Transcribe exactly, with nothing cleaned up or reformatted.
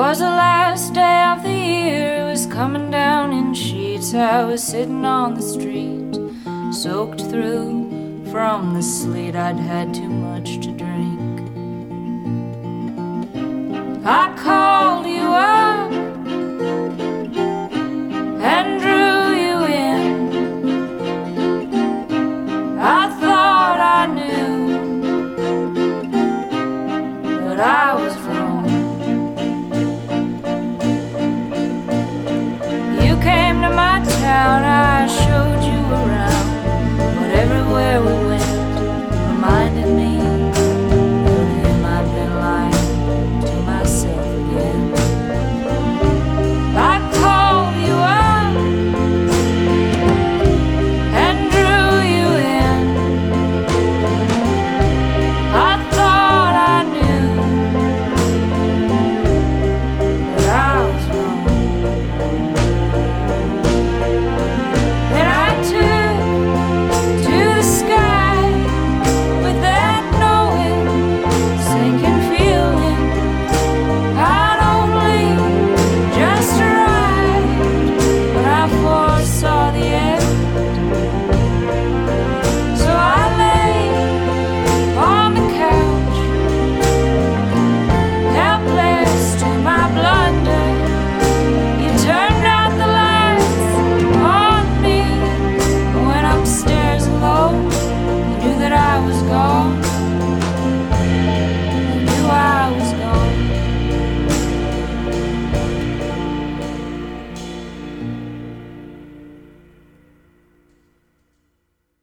was the last day of the year. It was coming down in sheets. I was sitting on the street, soaked through from the sleet. I'd had too much to drink. I called